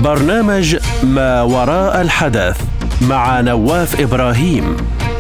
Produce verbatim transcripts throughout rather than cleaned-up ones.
برنامج ما وراء الحدث مع نواف إبراهيم.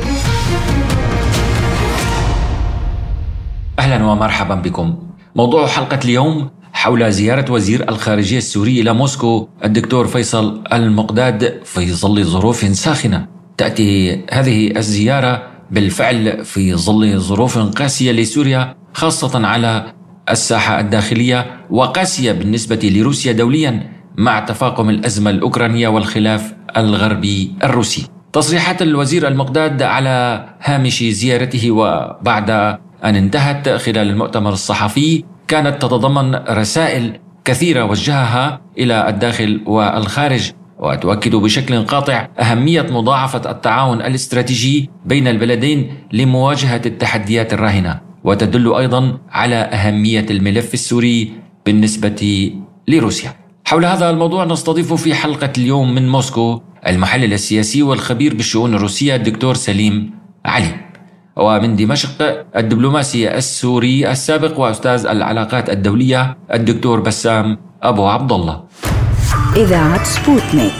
أهلا ومرحبا بكم. موضوع حلقة اليوم حول زيارة وزير الخارجية السوري إلى موسكو الدكتور فيصل المقداد في ظل ظروف ساخنة. تأتي هذه الزيارة بالفعل في ظل ظروف قاسية لسوريا، خاصة على الساحة الداخلية، وقاسية بالنسبة لروسيا دوليا مع تفاقم الأزمة الأوكرانية والخلاف الغربي الروسي. تصريحات الوزير المقداد على هامش زيارته وبعد أن انتهت خلال المؤتمر الصحفي كانت تتضمن رسائل كثيرة وجهها إلى الداخل والخارج، وتؤكد بشكل قاطع أهمية مضاعفة التعاون الاستراتيجي بين البلدين لمواجهة التحديات الراهنة، وتدل أيضا على أهمية الملف السوري بالنسبة لروسيا. حول هذا الموضوع نستضيف في حلقة اليوم من موسكو المحلل السياسي والخبير بالشؤون الروسية الدكتور سليم علي، ومن دمشق الدبلوماسي السوري السابق وأستاذ العلاقات الدولية الدكتور بسام أبو عبد الله. إذاعة سبوتنيك.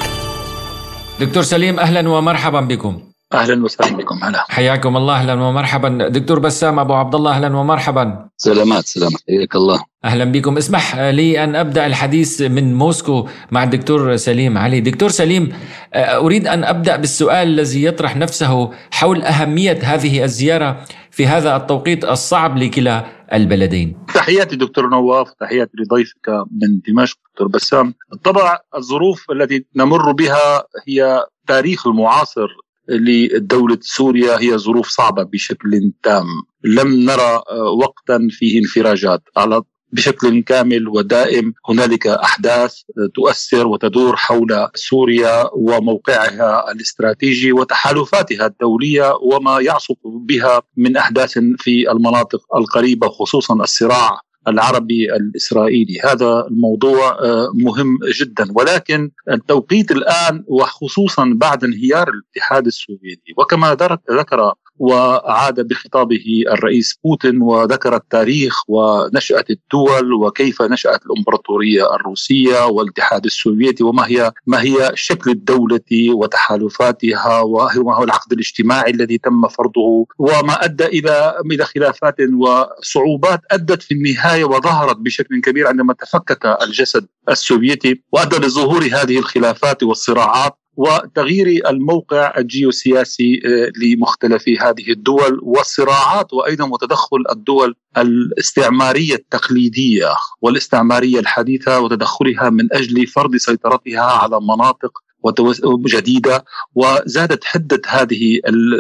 دكتور سليم، أهلا ومرحبا بكم. أهلا وسهلا بكم. هلا، حياكم الله. أهلا ومرحبا. دكتور بسام أبو عبد الله، أهلا ومرحبا. سلامات سلامات، حياك الله. أهلا بكم. اسمح لي أن أبدأ الحديث من موسكو مع الدكتور سليم علي. دكتور سليم، أريد أن أبدأ بالسؤال الذي يطرح نفسه حول أهمية هذه الزيارة في هذا التوقيت الصعب لكلا البلدين. تحياتي دكتور نواف، تحياتي لضيفك من دمشق دكتور بسام. طبعا الظروف التي نمر بها هي تاريخ المعاصر لدولة سوريا، هي ظروف صعبة بشكل تام. لم نرى وقتا فيه انفراجات على بشكل كامل ودائم. هنالك أحداث تؤثر وتدور حول سوريا وموقعها الاستراتيجي وتحالفاتها الدولية وما يعصف بها من أحداث في المناطق القريبة، خصوصا الصراع العربي الإسرائيلي. هذا الموضوع مهم جدا، ولكن التوقيت الآن وخصوصا بعد انهيار الاتحاد السوفيتي، وكما ذكر وعاد بخطابه الرئيس بوتين وذكر التاريخ ونشأة الدول وكيف نشأت الإمبراطورية الروسية والاتحاد السوفيتي، وما هي ما هي شكل الدولة وتحالفاتها، وما هو العقد الاجتماعي الذي تم فرضه، وما أدى إلى إلى خلافات وصعوبات أدت في النهاية وظهرت بشكل كبير عندما تفكك الجسد السوفيتي، وأدى لظهور هذه الخلافات والصراعات وتغيير الموقع الجيوسياسي لمختلف هذه الدول والصراعات، وأيضا وتدخل الدول الاستعمارية التقليدية والاستعمارية الحديثة وتدخلها من أجل فرض سيطرتها على مناطق جديدة. وزادت حدة هذه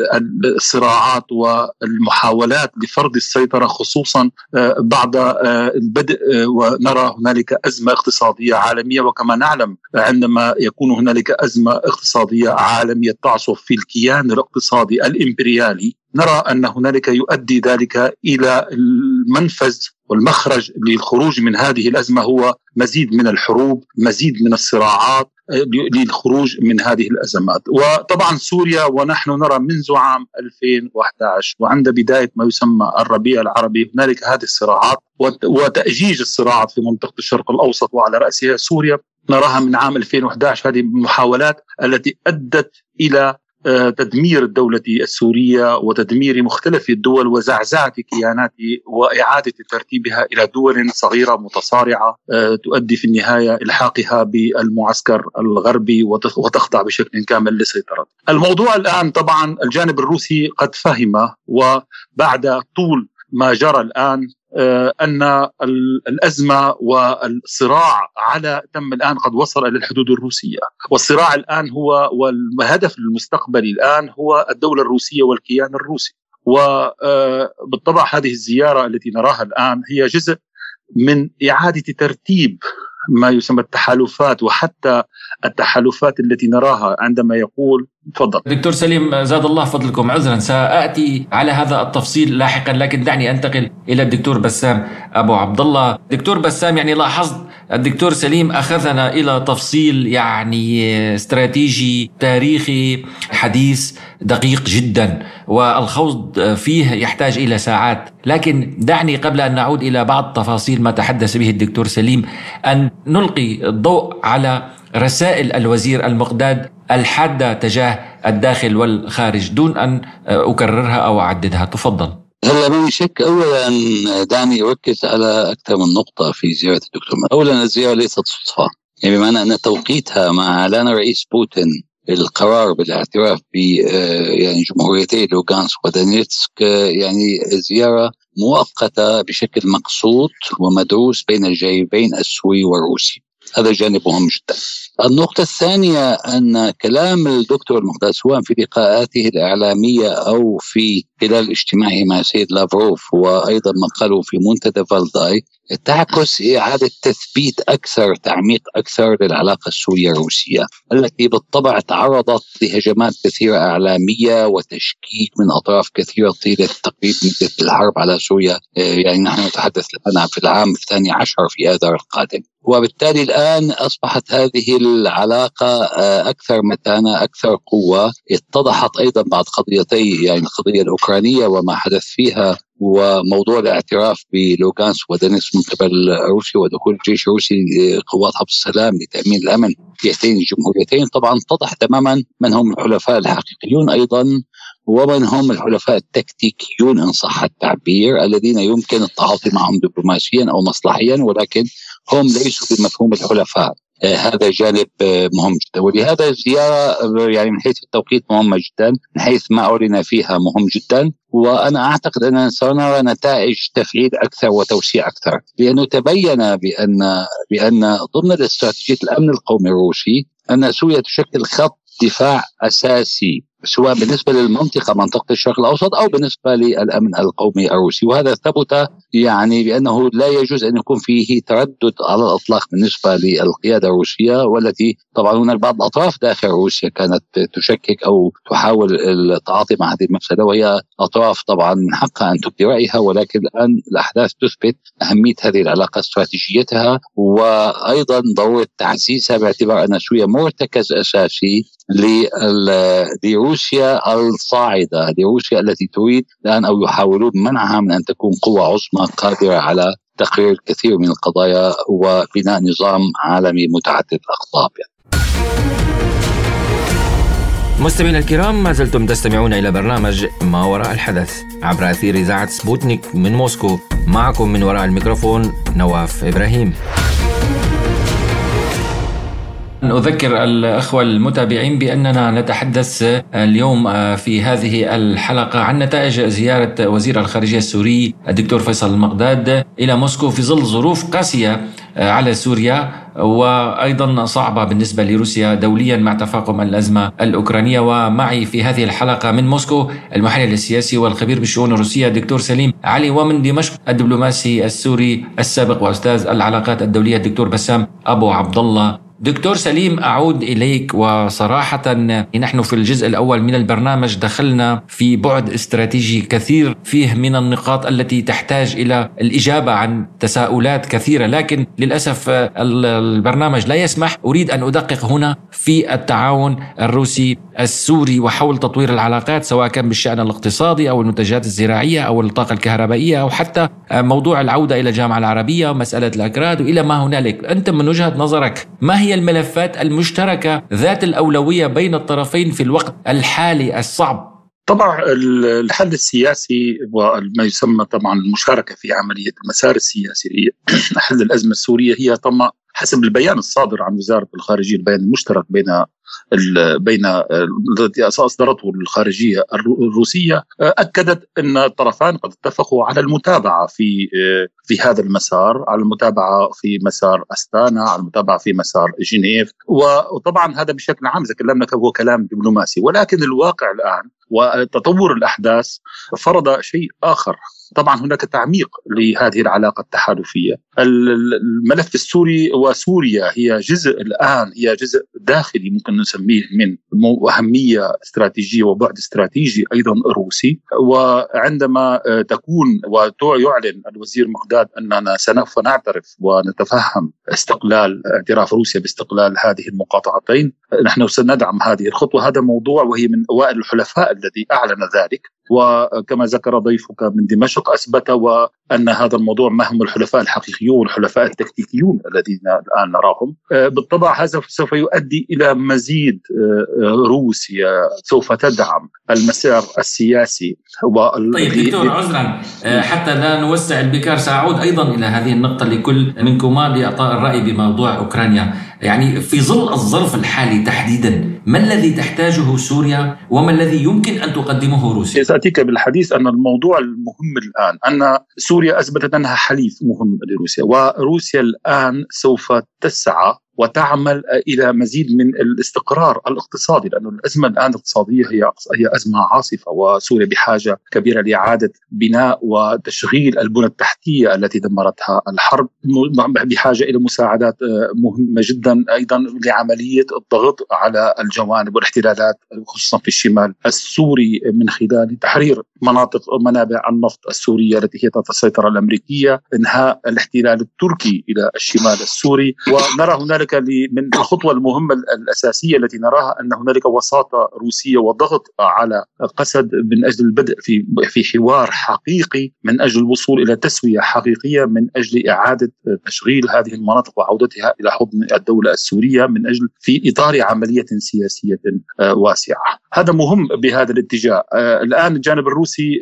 الصراعات والمحاولات لفرض السيطرة، خصوصا بعد البدء ونرى هنالك أزمة اقتصادية عالمية. وكما نعلم عندما يكون هنالك أزمة اقتصادية عالمية تعصف في الكيان الاقتصادي الإمبريالي، نرى أن هنالك يؤدي ذلك إلى المنفذ والمخرج للخروج من هذه الأزمة هو مزيد من الحروب، مزيد من الصراعات للخروج من هذه الأزمات. وطبعا سوريا ونحن نرى منذ عام ألفين وأحد عشر وعند بداية ما يسمى الربيع العربي هنالك هذه الصراعات وتأجيج الصراعات في منطقة الشرق الأوسط وعلى رأسها سوريا. نراها من عام ألفين وأحد عشر هذه المحاولات التي أدت إلى تدمير الدولة السورية وتدمير مختلف الدول وزعزعة كيانات وإعادة ترتيبها إلى دول صغيرة متصارعة تؤدي في النهاية إلحاقها بالمعسكر الغربي وتخضع بشكل كامل لسيطرة. الموضوع الآن طبعا الجانب الروسي قد فهم، وبعد طول ما جرى الآن أن الأزمة والصراع على تم الآن قد وصل إلى الحدود الروسية، والصراع الآن هو والهدف المستقبلي الآن هو الدولة الروسية والكيان الروسي. وبالطبع هذه الزيارة التي نراها الآن هي جزء من إعادة ترتيب ما يسمى التحالفات، وحتى التحالفات التي نراها عندما يقول تفضل. دكتور سليم، زاد الله فضلكم، عذرا سأأتي على هذا التفصيل لاحقا، لكن دعني أنتقل إلى الدكتور بسام أبو عبد الله. دكتور بسام، يعني لاحظت الدكتور سليم أخذنا إلى تفصيل يعني استراتيجي تاريخي حديث دقيق جدا، والخوض فيه يحتاج إلى ساعات. لكن دعني قبل أن نعود إلى بعض تفاصيل ما تحدث به الدكتور سليم أن نلقي الضوء على رسائل الوزير المقداد الحادة تجاه الداخل والخارج دون أن أكررها أو أعددها؟ تفضل. هلا ما شك، أولا دعني أركز على أكثر من نقطة في زيارة الدكتور. أولا الزيارة ليست صدفة، يعني بمعنى أن توقيتها مع إعلان رئيس بوتين القرار بالاعتراف ب يعني جمهوريتي لوغانسك ودونيتسك يعني زيارة مؤقتة بشكل مقصود ومدروس بين الجانبين السوري والروسي. هذا جانب مهم جدا. النقطة الثانية أن كلام الدكتور المقداد سواء في لقاءاته الإعلامية أو في خلال اجتماعه مع سيد لافروف وأيضا ما قاله في منتدى فالداي تعكس إعادة تثبيت أكثر، تعميق أكثر للعلاقة السورية الروسية التي بالطبع تعرضت لهجمات كثيرة إعلامية وتشكيك من أطراف كثيرة طيلة تقريبا مدة الحرب على سوريا. يعني نحن نتحدث الآن في العام الثاني عشر في آذار القادم، وبالتالي الآن أصبحت هذه العلاقة أكثر متانة، أكثر قوة. اتضحت أيضا بعد قضيتي يعني القضية الأوكرانية وما حدث فيها وموضوع الاعتراف بلوغانسك ودونيتسك من قبل روسيا ودخول الجيش الروسي قوات حفظ السلام لتأمين الأمن في هاتين الجمهوريتين. طبعا اتضح تماما من هم الحلفاء الحقيقيون أيضا ومن هم الحلفاء التكتيكيون إن صح التعبير الذين يمكن التعاطي معهم دبلوماسيا أو مصلحيا، ولكن هم ليسوا بمفهوم الحلفاء. آه هذا جانب آه مهم جدا، ولهذا الزيارة يعني من حيث التوقيت مهمة جدا، من حيث ما أعلن فيها مهم جدا. وأنا أعتقد أننا سنرى نتائج تفعيل أكثر وتوسيع أكثر، لأنه تبين بأن بأن ضمن الاستراتيجية الأمن القومي الروسي أن سوريا تشكل خط دفاع أساسي سواء بالنسبة للمنطقة منطقة الشرق الأوسط أو بالنسبة للأمن القومي الروسي. وهذا ثبت يعني بأنه لا يجوز أن يكون فيه تردد على الإطلاق بالنسبة للقيادة الروسية، والتي طبعا هناك بعض الأطراف داخل روسيا كانت تشكك أو تحاول التعاطي مع هذه المسألة، وهي أطراف طبعا من حقها أن تبدي رأيها، ولكن الآن الأحداث تثبت أهمية هذه العلاقة استراتيجيتها وأيضا ضرورة تعزيزها باعتبار أن سوريا مرتكز أساسي لروسيا الصاعدة، لروسيا التي تريد الآن أو يحاولون منعها من أن تكون قوة عظمى قادرة على تقرير الكثير من القضايا وبناء نظام عالمي متعدد الأقطاب. مستمعينا الكرام، ما زلتم تستمعون إلى برنامج ما وراء الحدث عبر أثير إذاعة سبوتنيك من موسكو. معكم من وراء الميكروفون نواف إبراهيم. أذكر الأخوة المتابعين بأننا نتحدث اليوم في هذه الحلقة عن نتائج زيارة وزير الخارجية السوري الدكتور فيصل المقداد إلى موسكو في ظل ظروف قاسية على سوريا وأيضا صعبة بالنسبة لروسيا دوليا مع تفاقم الأزمة الأوكرانية. ومعي في هذه الحلقة من موسكو المحلل السياسي والخبير بالشؤون الروسية الدكتور سليم علي، ومن دمشق الدبلوماسي السوري السابق وأستاذ العلاقات الدولية الدكتور بسام أبو عبد الله. دكتور سليم، أعود إليك. وصراحة نحن في الجزء الأول من البرنامج دخلنا في بعد استراتيجي كثير فيه من النقاط التي تحتاج إلى الإجابة عن تساؤلات كثيرة، لكن للأسف البرنامج لا يسمح. أريد أن أدقق هنا في التعاون الروسي السوري وحول تطوير العلاقات سواء كان بالشأن الاقتصادي أو المنتجات الزراعية أو الطاقة الكهربائية أو حتى موضوع العودة إلى الجامعة العربية ومسألة الأكراد وإلى ما هنالك. أنت من وجهة نظرك ما هي الملفات المشتركة ذات الأولوية بين الطرفين في الوقت الحالي الصعب؟ طبعا الحل السياسي وما يسمى طبعا المشاركة في عملية المسار السياسي لحل الأزمة السورية هي طبعا حسب البيان الصادر عن وزارة الخارجية، البيان المشترك بين بين التي أصدرته الخارجية الروسية، أكدت أن الطرفان قد اتفقوا على المتابعة في في هذا المسار، على المتابعة في مسار أستانا، على المتابعة في مسار جنيف. وطبعا هذا بشكل عام إذا كلامنا هو كلام دبلوماسي، ولكن الواقع الآن وتطور الأحداث فرض شيء آخر. طبعا هناك تعميق لهذه العلاقة التحالفية. الملف السوري وسوريا هي جزء الآن هي جزء داخلي ممكن نسميه من أهمية استراتيجية وبعد استراتيجي أيضا روسي. وعندما تكون ويعلن الوزير مقداد أننا سوف نعترف ونتفهم استقلال اعتراف روسيا باستقلال هذه المقاطعتين، نحن سندعم هذه الخطوة. هذا موضوع وهي من أوائل الحلفاء الذي أعلن ذلك، وكما ذكر ضيفك من دمشق أثبت أن هذا الموضوع ما هم الحلفاء الحقيقيون والحلفاء التكتيكيون الذين الآن نراهم. بالطبع هذا سوف يؤدي إلى مزيد روسيا سوف تدعم المسار السياسي. طيب دكتور عذرا حتى لا نوسع البكار، سأعود أيضا إلى هذه النقطة لكل منكما لإعطاء الرأي بموضوع أوكرانيا. يعني في ظل الظرف الحالي تحديدا ما الذي تحتاجه سوريا وما الذي يمكن أن تقدمه روسيا؟ سأتيك بالحديث أن الموضوع المهم الآن أن سوريا أثبتت أنها حليف مهم لروسيا، وروسيا الآن سوف تسعى وتعمل إلى مزيد من الاستقرار الاقتصادي، لأن الأزمة الآن الاقتصادية هي هي أزمة عاصفة، وسوريا بحاجة كبيرة لإعادة بناء وتشغيل البنى التحتية التي دمرتها الحرب، بحاجة إلى مساعدات مهمة جدا أيضا لعملية الضغط على الجوانب والاحتلالات خصوصا في الشمال السوري من خلال تحرير مناطق منابع النفط السورية التي هي تحت السيطرة الأمريكية، إنهاء الاحتلال التركي إلى الشمال السوري. ونرى هنالك من الخطوة المهمة الأساسية التي نراها أن هنالك وساطة روسية وضغط على قسد من أجل البدء في في حوار حقيقي من أجل الوصول إلى تسوية حقيقية من أجل إعادة تشغيل هذه المناطق وعودتها إلى حضن الدولة السورية من أجل في إطار عملية سياسية واسعة. هذا مهم بهذا الاتجاه. الآن الجانب الروسي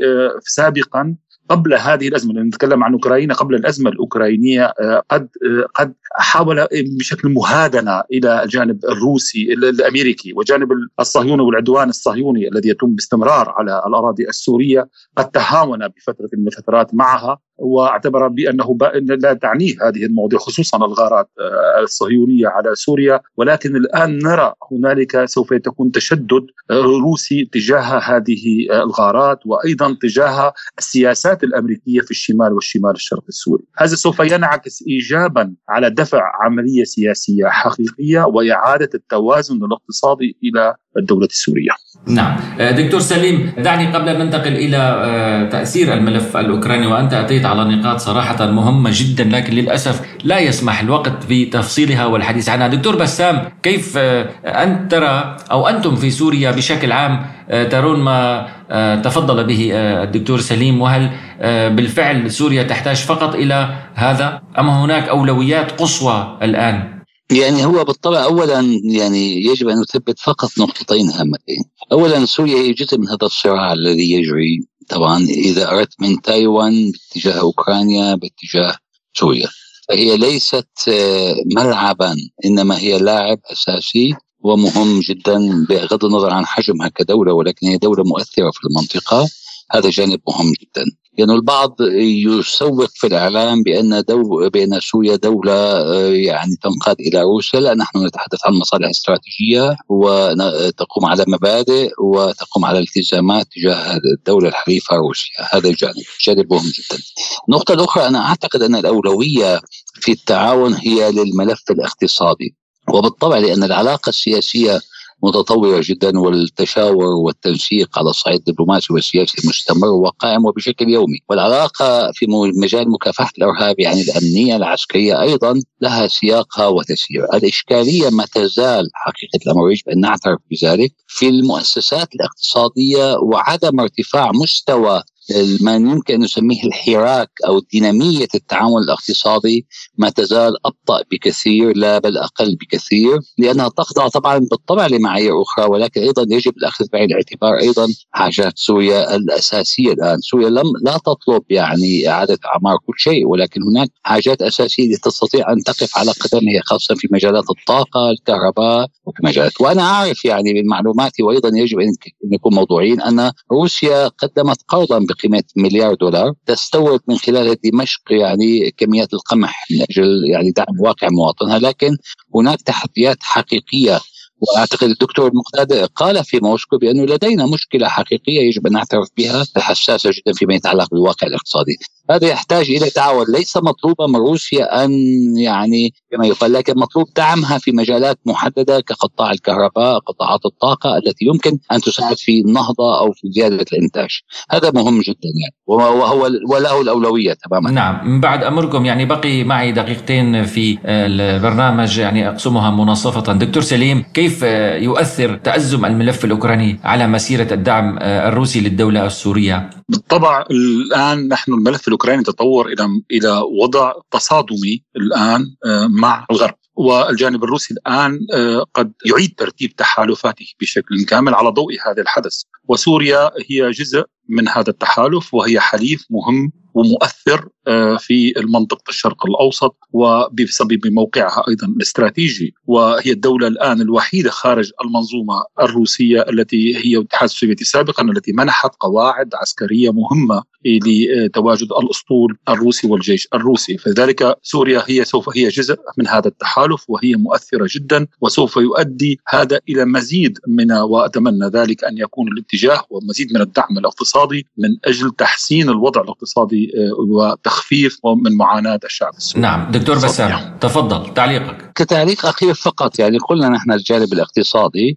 سابقا قبل هذه الأزمة، نتكلم عن أوكرانيا، قبل الأزمة الأوكرانية قد قد حاول بشكل مهادنة إلى الجانب الروسي الأمريكي وجانب الصهيوني والعدوان الصهيوني الذي يتم باستمرار على الأراضي السورية، قد تهاون بفترة من الفترات معها واعتبر بأنه لا تعنيه هذه المواضيع خصوصا الغارات الصهيونية على سوريا. ولكن الآن نرى هنالك سوف يكون تشدد روسي تجاه هذه الغارات وأيضا تجاه السياسات الأمريكية في الشمال والشمال الشرقي السوري. هذا سوف ينعكس إيجابا على دفع عملية سياسية حقيقية وإعادة التوازن الاقتصادي إلى الدولة السورية. نعم دكتور سليم، دعني قبل أن ننتقل إلى تأثير الملف الأوكراني، وأنت أتيت على نقاط صراحة مهمة جدا لكن للأسف لا يسمح الوقت بتفصيلها والحديث عنها. دكتور بسام، كيف أنت ترى أو أنتم في سوريا بشكل عام ترون ما تفضل به الدكتور سليم؟ وهل بالفعل سوريا تحتاج فقط إلى هذا أم هناك أولويات قصوى الآن؟ يعني هو بالطبع أولا يعني يجب أن نثبت فقط نقطتين هامتين. أولا سوريا هي جزء من هذا الصراع الذي يجري طبعا إذا أردت من تايوان باتجاه أوكرانيا باتجاه سوريا، فهي ليست ملعبا إنما هي لاعب أساسي ومهم جدا بغض النظر عن حجمها كدولة، ولكن هي دولة مؤثرة في المنطقة. هذا جانب مهم جدا. يعني البعض يسوق في الإعلام بأن دو بأن سوريا دولة يعني تنقاد إلى روسيا. لا، نحن نتحدث عن مصالح استراتيجية وتقوم على مبادئ وتقوم على التزامات تجاه الدولة الحليفة روسيا. هذا جانب جانب مهم جدا. النقطة الأخرى، أنا أعتقد أن الأولوية في التعاون هي للملف الاقتصادي، وبالطبع لأن العلاقة السياسية متطورة جدا والتشاور والتنسيق على الصعيد الدبلوماسي والسياسي مستمر وقائم وبشكل يومي، والعلاقة في مجال مكافحة الإرهاب يعني الأمنية العسكرية أيضا لها سياقها وتسيير. الإشكالية ما تزال حقيقة الأمر يجب أن نعترف بذلك في المؤسسات الاقتصادية وعدم ارتفاع مستوى ما يمكن أن نسميه الحراك أو دينامية التعاون الاقتصادي ما تزال أبطأ بكثير لا بل أقل بكثير، لأنها تخضع طبعا بالطبع لمعايير أخرى، ولكن أيضا يجب الأخذ بعين الاعتبار أيضا حاجات سوريا الأساسية. الآن سوريا لم لا تطلب يعني إعادة أعمار كل شيء، ولكن هناك حاجات أساسية تستطيع أن تقف على قدمها خاصة في مجالات الطاقة الكهرباء وفي مجالات. وأنا أعرف يعني من معلوماتي وأيضا يجب أن نكون موضوعيين أن روسيا قدمت قرضا بقيمة مليار دولار تستورد من خلال دمشق يعني كميات القمح من أجل يعني دعم واقع مواطنها، لكن هناك تحديات حقيقية. وأعتقد الدكتور المقداد قال في موسكو بأنه لدينا مشكلة حقيقية يجب أن نعترف بها حساسة جدا فيما يتعلق بالواقع الاقتصادي. هذا يحتاج إلى تعاون، ليس مطلوبة من روسيا أن يعني كما يقال، لكن مطلوب دعمها في مجالات محددة كقطاع الكهرباء، قطاعات الطاقة التي يمكن أن تساعد في النهضة أو في زيادة الإنتاج. هذا مهم جدا يعني، وهو وله الأولوية تماما. نعم، من بعد أمركم يعني بقي معي دقيقتين في البرنامج يعني أقسمها مناصفة. دكتور سليم، كيف يؤثر تأزم الملف الأوكراني على مسيرة الدعم الروسي للدولة السورية؟ بالطبع الآن نحن الملف الأوكراني تطور إلى إلى وضع تصادمي الآن مع الغرب، والجانب الروسي الآن قد يعيد ترتيب تحالفاته بشكل كامل على ضوء هذا الحدث. وسوريا هي جزء من هذا التحالف، وهي حليف مهم ومؤثر في منطقة الشرق الأوسط، وبسبب موقعها أيضا الاستراتيجي، وهي الدولة الآن الوحيدة خارج المنظومة الروسية التي هي الاتحاد السوفيتي سابقا، التي منحت قواعد عسكرية مهمة لتواجد الأسطول الروسي والجيش الروسي. فذلك سوريا هي سوف هي جزء من هذا التحالف، وهي مؤثرة جدا، وسوف يؤدي هذا إلى مزيد من، وأتمنى ذلك أن يكون الاتجاه ومزيد من الدعم الاقتصادي من أجل تحسين الوضع الاقتصادي وتخفيف من معاناة الشعب السوري. نعم دكتور بسام، تفضل تعليقك. كتعليق أخير فقط، يعني قلنا نحن الجانب الاقتصادي،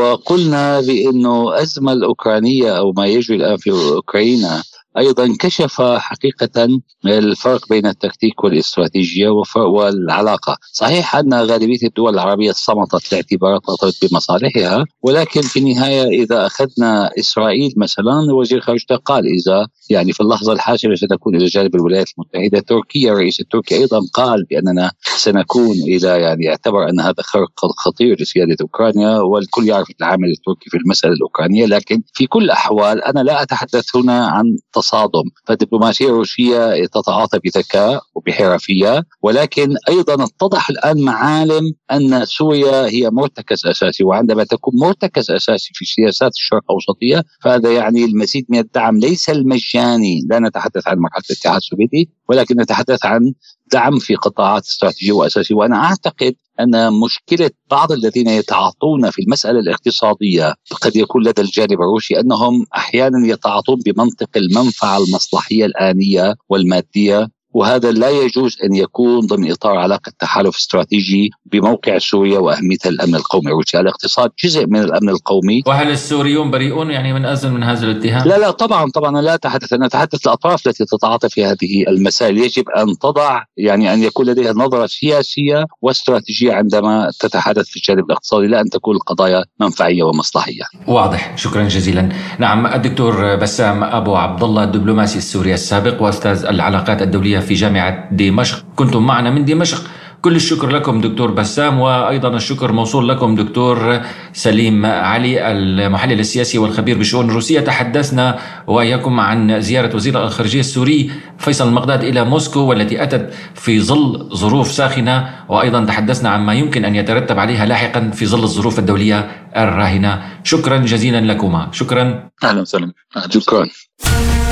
وقلنا بأنه أزمة الأوكرانية أو ما يجري الآن في أوكرانيا أيضا كشف حقيقة الفرق بين التكتيك والاستراتيجية والعلاقة. صحيح أن غالبية الدول العربية صمتت لاعتباراتها بمصالحها، ولكن في النهاية إذا أخذنا إسرائيل مثلا، وزير خارجية قال إذا يعني في اللحظة الحاسمة ستكون إلى جانب الولايات المتحدة. تركيا الرئيس التركي أيضا قال بأننا سنكون إلى، يعني اعتبر أن هذا خرق خطير لسيادة أوكرانيا، والكل يعرف العامل التركي في المسألة الأوكرانية. لكن في كل الأحوال أنا لا أتحدث هنا عن تصادم، فالدبلوماسية الروسية تتعاطى بذكاء وبحرفية، ولكن أيضا اتضح الآن معالم أن سوريا هي مرتكز أساسي، وعندما تكون مرتكز أساسي في سياسات الشرق الأوسطية فهذا يعني المزيد من الدعم، ليس المجاني، لا نتحدث عن مرحلة الاتحاد السوفيتي، ولكن نتحدث عن دعم في قطاعات استراتيجية وأساسية. وأنا أعتقد أن مشكلة بعض الذين يتعاطون في المسألة الاقتصادية قد يكون لدى الجانب الروسي أنهم أحيانا يتعاطون بمنطق المنفعة المصلحية الآنية والمادية، وهذا لا يجوز أن يكون ضمن إطار علاقة تحالف استراتيجي بموقع سوريا وأهميتها الأمن القومي الروسي. الاقتصاد جزء من الأمن القومي. وهل السوريون بريئون يعني من أزل من هذا الاتهام؟ لا لا طبعا طبعا لا أتحدث، أنا أتحدث الأطراف التي تتعاطى في هذه المسائل. يجب أن تضع يعني أن يكون لديها نظرة سياسية واستراتيجية عندما تتحدث في الجانب الاقتصادي، لا أن تكون القضايا منفعية ومصلحية. واضح، شكرا جزيلا. نعم الدكتور بسام أبو عبد الله، الدبلوماسي السوري السابق وأستاذ العلاقات الدولية في جامعة دمشق، كنتم معنا من دمشق. كل الشكر لكم دكتور بسام، وأيضا الشكر موصول لكم دكتور سليم علي المحلل السياسي والخبير بشؤون روسيا. تحدثنا وإياكم عن زيارة وزير الخارجية السوري فيصل المقداد إلى موسكو، والتي أتت في ظل ظروف ساخنة، وأيضا تحدثنا عن ما يمكن أن يترتب عليها لاحقا في ظل الظروف الدولية الراهنة. شكرا جزيلا لكما. شكرا. أهلا وسهلا. شكرا.